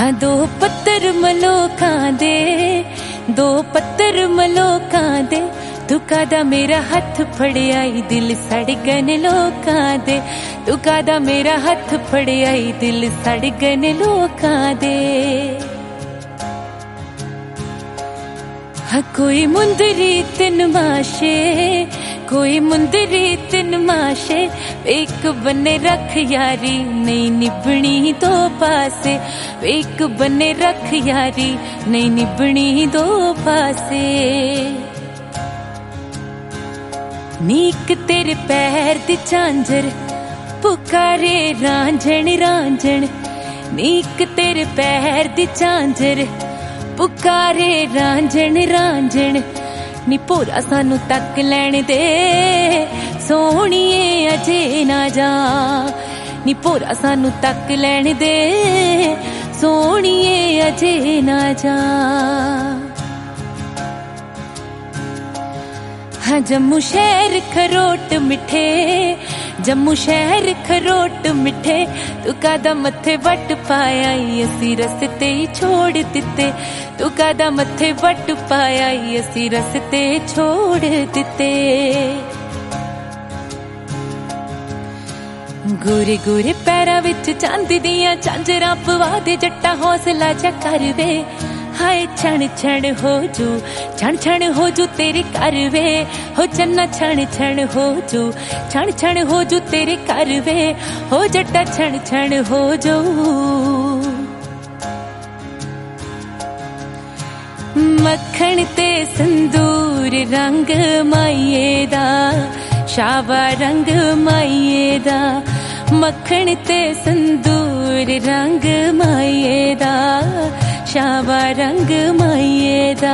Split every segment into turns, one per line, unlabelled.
हाँ दो पत्थर मलोकां दे, दो पत्थर मलोकां दे, तू कादा मेरा हथ फड़ियाई दिल सड़ गन लोकां दे, तू कादा मेरा हथ फड़ियाई दिल सड़ गन लोकां दे। हाँ कोई मुंदरी तिन माशे, कोई मुंदरी तिन माशे, एक बन्ने रख यारी नहीं निभनी दो पासे, एक बन्ने रख यारी नहीं निभनी दो पासे। नीक तेरे पैर दी झांझर पुकारे रांझण रांझण, नीक तेरे पैर दी झांझर पुकारे रांझण रांझण। नी भोरा सानू तक लैण दे सोहणीए अजे ना जा, नी भोरा सानू तक लैण दे सोहणीए अजे ना जा। हाँ जम्मू शहर खरोट मिठे, जम्मू शहर खरोट मिठे, तू कादा मत्थे वट पाया असी रस्ते ही छोड़ दिते, तू कादा मत्थे वट पाया असी रस्ते छोड़ दिते। गोरे गोरे पैरां विच चांदी दियां झांजरां पवा दे जट्टा हौसला जा कर वे, हाय छण छण हो जू, छण छण हो जू तेरे घर वे, हो चन्ना छण छण हो जू, छण छण हो जू तेरे घर वे, हो जट्टा छण छण हो जू। मक्खण ते संदूर रंग माइये दा, शावा रंग माइये दा, मक्खण ते संदूर रंग माइये दा, शावा रंग माइये दा।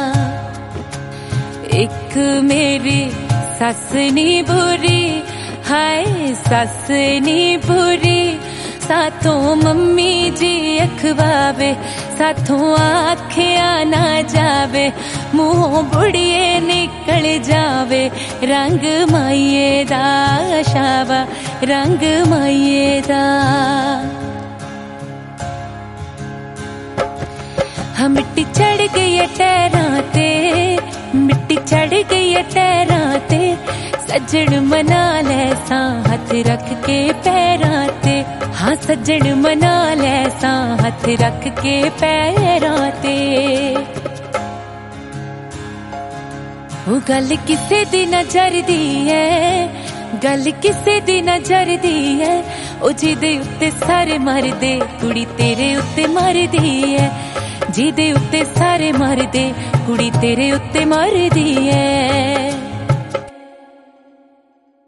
एक मेरी सस नी बुरी, हाय सस नी बुरी, साथों मम्मी जी अखवावे, साथों आखिया ना जावे, मुंहों बुढ़िए निकल जावे, रंग माइये दा, शावा रंग माइये दा। हाँ मिट्टी चढ़ गई है टैरां ते, मिट्टी चढ़ गई है टैरां ते, सज्जन मना ले सा हथ रख के पैरां ते, हाँ सज्जन मना ले सा हथ रख के पैरां ते। वो गल किसे दी नजर दी है, गल किसे दी नजर दी है, ओ जिदे उत्ते सारे मरदे कुड़ी तेरे उत्ते मरदी है, जिदे उत्ते सारे मरदे कुड़ी तेरे उत्ते मरदी है।